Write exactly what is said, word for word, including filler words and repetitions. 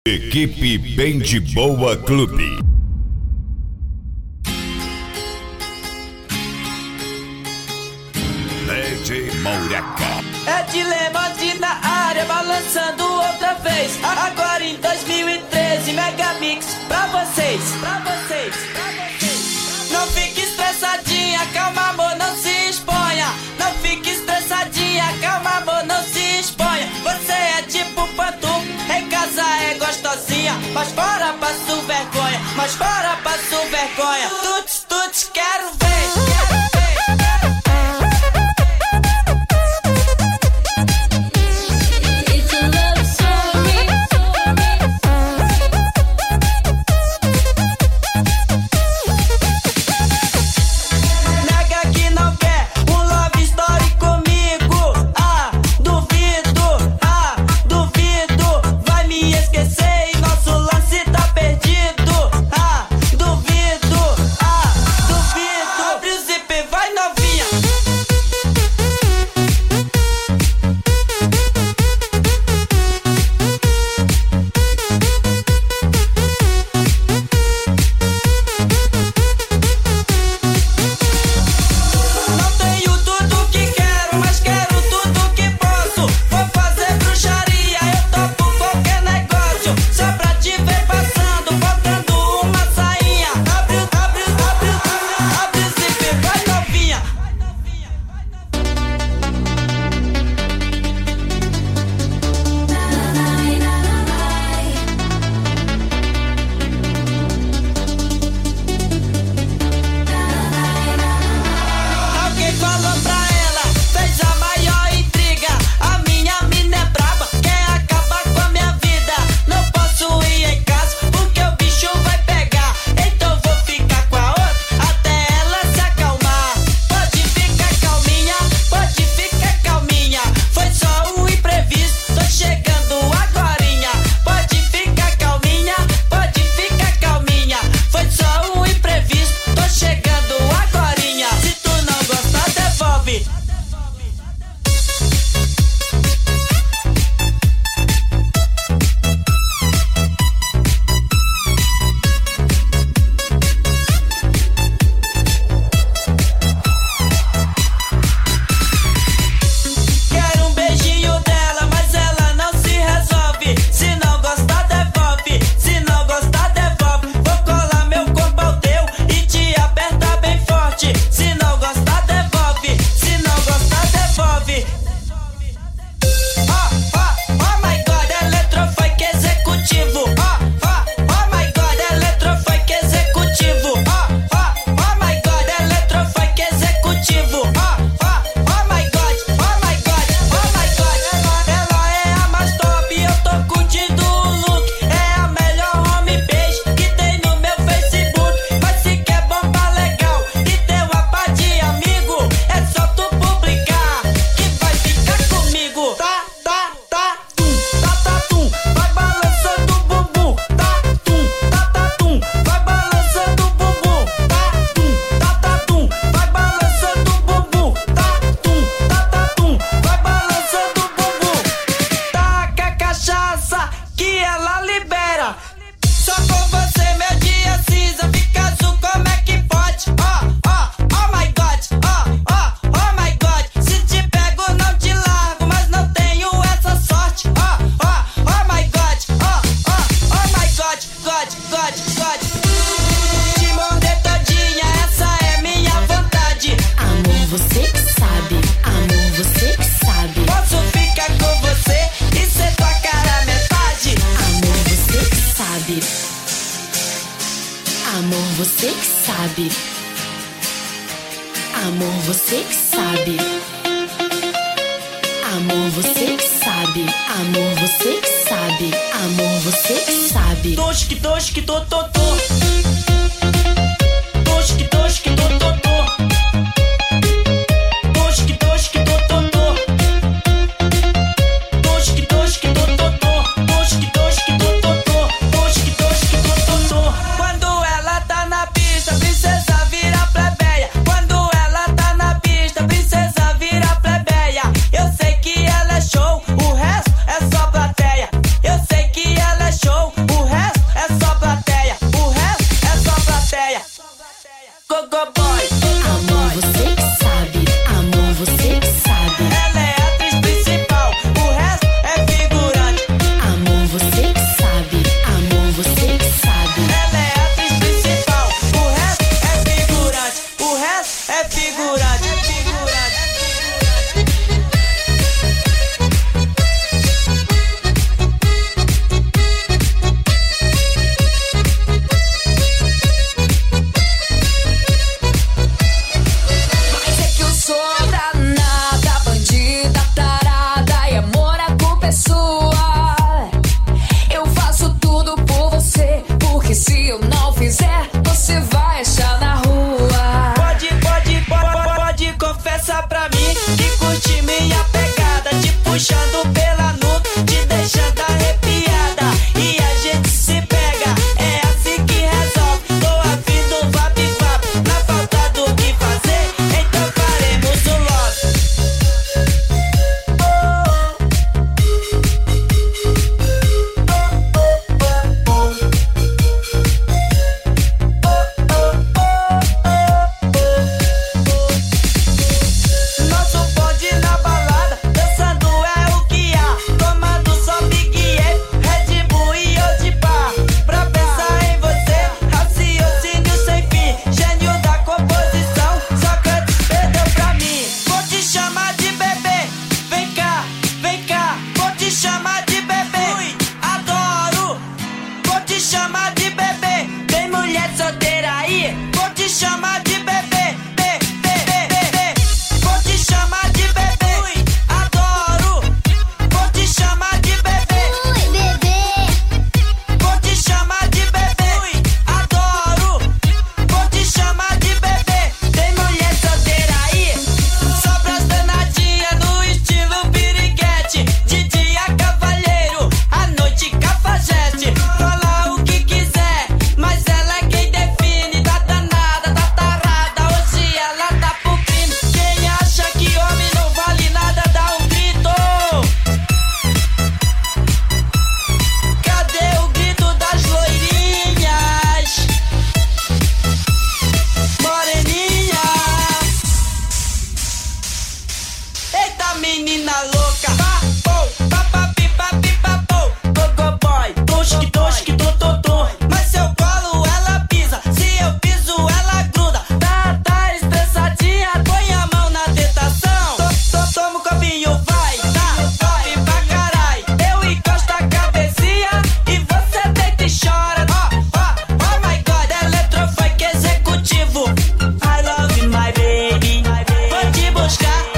Equipe Bem de Boa Clube. D J Maureca. É Dilemante na área, balançando outra vez. Agora em dois mil e treze, Megamix pra vocês, pra vocês, pra vocês. Não fique estressadinha, calma amor, não se exponha. Não fique estressadinha, calma amor, não se exponha. Você é tipo pantufa, em casa é gostosinha, mas fora passo vergonha, mas fora passo vergonha. Tuts, tuts, quero ver, quero ver. Amor, você que sabe. Amor, você que sabe. Amor, você que sabe. Amor, você que sabe. Amor, você que sabe. Tosque, tosque, to, to, to. Tosque, tosque, to, to, to. Tosque, tosque, to, to, to. Tosque, tosque, to, to, to. Tosque, tosque, to, to, to. Tosque, tosque, to, to, to. Quando ela tá na pista, princesa vira plebeia. Quando ela tá na pista, princesa vira plebeia. Eu sei que ela é show, o resto é só plateia. Eu sei que ela é show. tudo por você, porque se eu não fizer, você vai achar na rua. Pode, pode, pode, pode confessar pra mim que curte minha pegada, te puxando pela nuca, te deixando arrepiada. E a gente se pega, é assim que resolve. Tô afim do vap-vap, na falta do que fazer, então faremos o love. Nosso bonde na balada, dançando é o que há, tomando só Big E, Red Bull e Old Bar. Pra pensar em você, raciocínio sem fim, gênio da composição, Sócrates perdeu pra mim. Vou te chamar de bebê, vem cá, vem cá, vou te chamar de bebê, ui, adoro. Vou te chamar de bebê, tem mulher solteira aí, vou te chamar de bebê, bê, bê, bê, bê, bê. Vou te chamar de bebê, ui, adoro. Vou te chamar de bebê, Ui, bebê, vou te chamar de bebê, ui, adoro. Vou te chamar de bebê, tem mulher solteira aí, sobra as danadinhas no estilo piriguete. De dia cavalheiro, à noite cafajeste. Fala o que quiser, mas ela é quem define. Tá danada, tá tarada, hoje ela tá pro crime. Quem acha que homem não vale nada, dá um grito. Cadê o grito das loirinhas, moreninha? Eita menina louca, papou, papapi, papi, papou, coco boy, tosque, tosque, tu, tu, tu. Mas se eu colo, ela pisa, se eu piso, ela gruda. Tá, tá estressadinha, põe a mão na tentação. To, to, toma um copinho, vai, tá, top pra carai. Eu encosto a cabecinha e você deita e chora. Ó, ó, oh my god, eletrofunk executivo. I love my baby, vou te buscar.